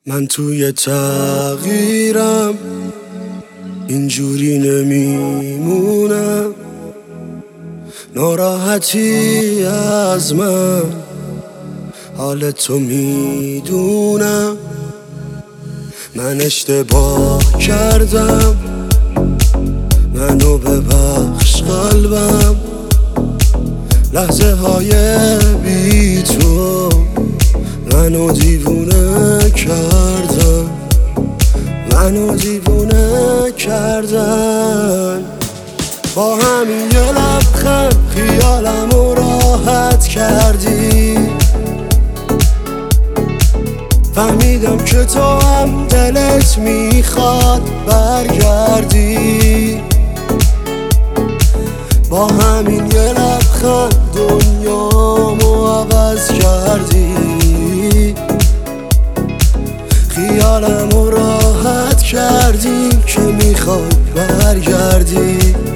من توی تغییرم اینجوری نمیمونم، ناراحتی از من حال تو میدونم. من اشتباه کردم، منو ببخش قلبم، لحظه های بی تو منو دیوونه کردن، منو دیوونه کردن. با همین یه لبخند خیالمو راحت کردی، فهمیدم که تو هم دلت میخواد برگردی. با همین یه لبخند دنیامو عوض کردی، خیالمو راحت کردی که میخوای برگردی.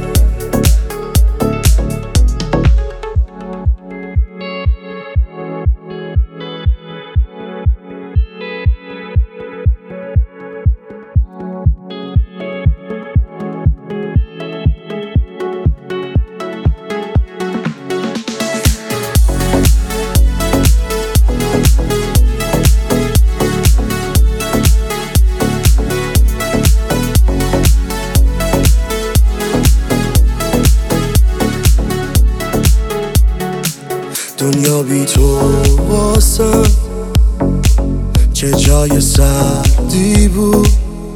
دنیا بی تو واسم چه جای سردی بود،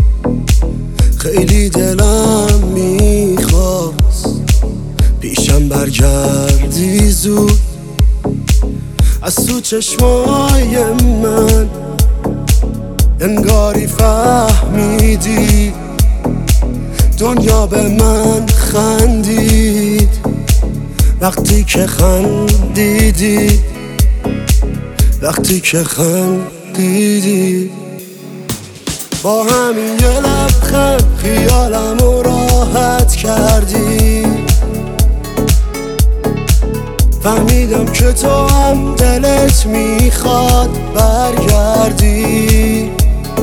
خیلی دلم میخواست پیشم برگردی زود. از تو چشمای من انگاری فهمیدی، دنیا به من خندید وقتی که خندیدی، وقتی که خندیدی. با همین یه لبخند خیالمو راحت کردی، فهمیدم که تو هم دلت میخواد برگردی.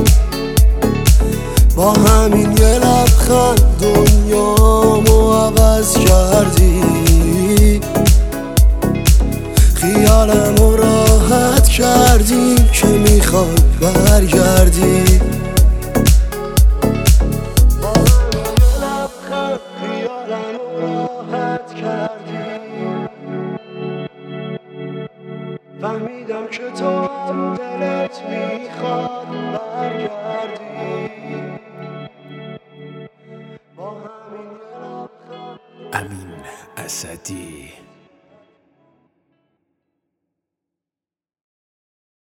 با همین یه لبخند دنیامو عوض کردی، خیالمو راحت کردی که میخوای برگردی. با همین یه لبخند خیالمو راحت کردی، فهمیدم که تو هم دلت میخواد برگردی. با همین یه لبخند. امین اسدی.